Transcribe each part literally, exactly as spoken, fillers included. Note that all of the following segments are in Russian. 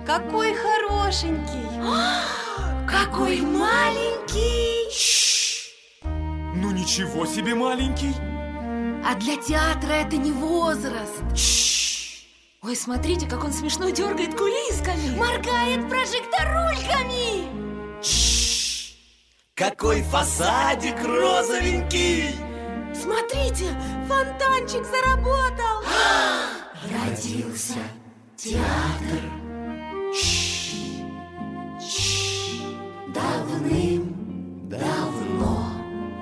какой хорошенький. Какой маленький. Шш. Ну ничего себе маленький. А для театра это не возраст. Шш. Ой, смотрите, как он смешно дергает кулисками, моргает прожекторульками. Шш. Какой фасадик розовенький. Смотрите, фонтанчик заработал. Родился театр. Давным-давно.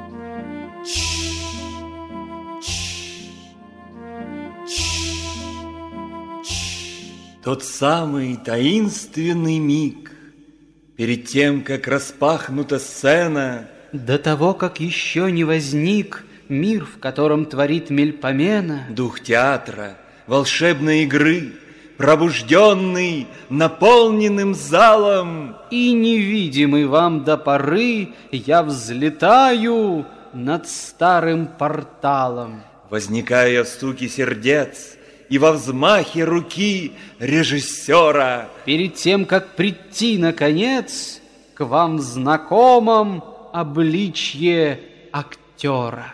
Тот самый таинственный миг, перед тем, как распахнута сцена, до того, как еще не возник мир, в котором творит Мельпомена, дух театра, волшебной игры, пробужденный, наполненным залом, и невидимый вам до поры, я взлетаю над старым порталом. возникая в стуке сердец и во взмахе руки режиссера. Перед тем, как прийти, наконец, к вам знакомом обличье актера.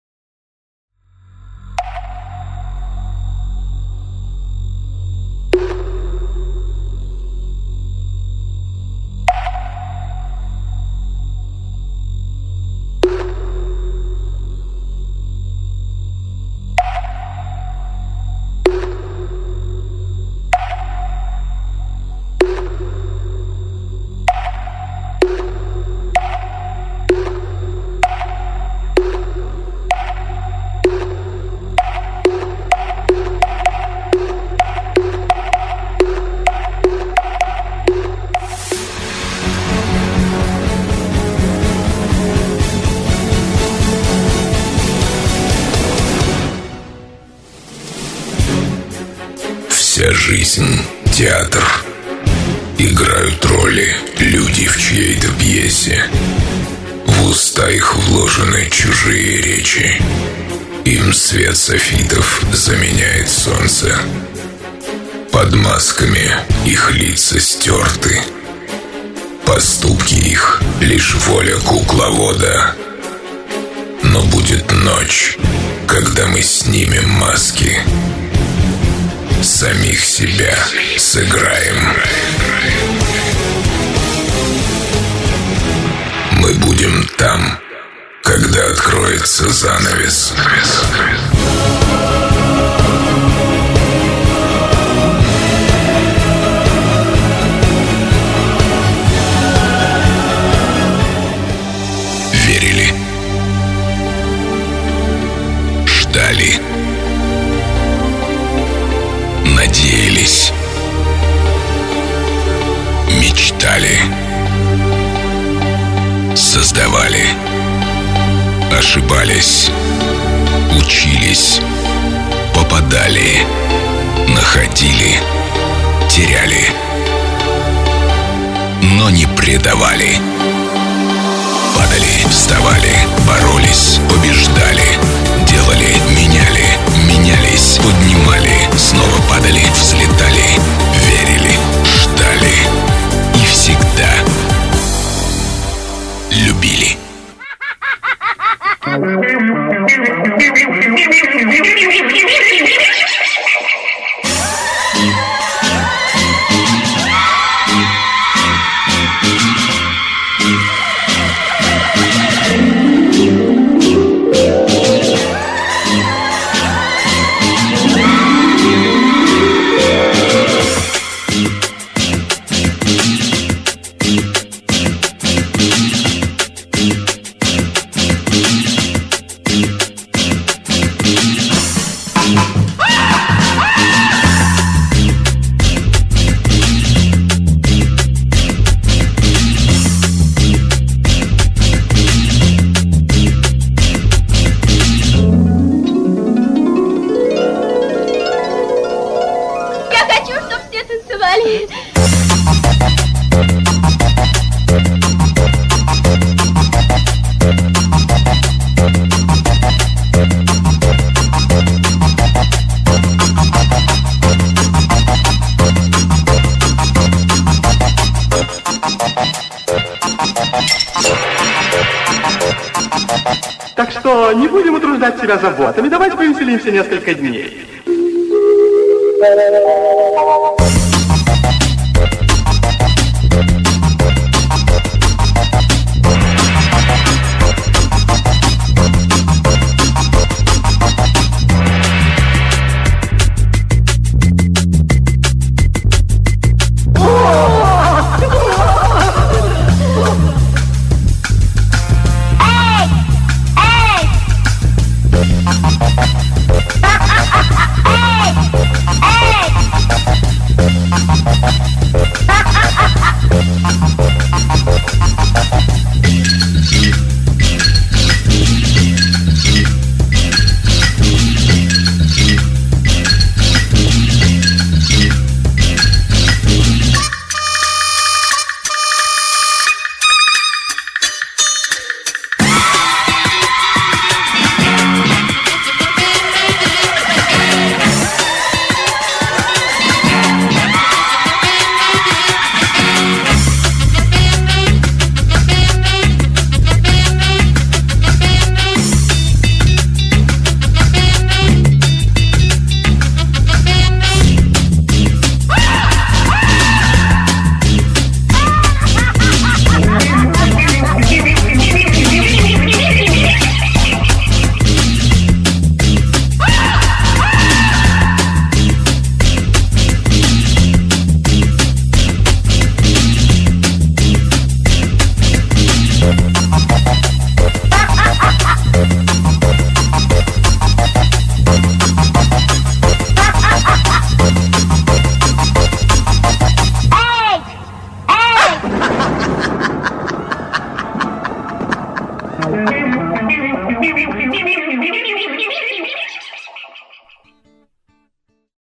Вся жизнь — театр. Играют роли люди в чьей-то пьесе. В уста их вложены чужие речи. Им свет софитов заменяет солнце. Под масками их лица стерты. Поступки их — лишь воля кукловода. Но будет ночь, когда мы снимем маски. Самих себя сыграем. Мы будем там, когда откроется занавес. Верили. Ждали. Надеялись, мечтали, создавали, ошибались, учились, попадали, находили, теряли, но не предавали. Падали, вставали, боролись, побеждали, делали, меняли, менялись, поднимали, снова падали, взлетали, верили, ждали и всегда любили. что, не будем утруждать себя заботами. Давайте повеселимся несколько дней. Thank you.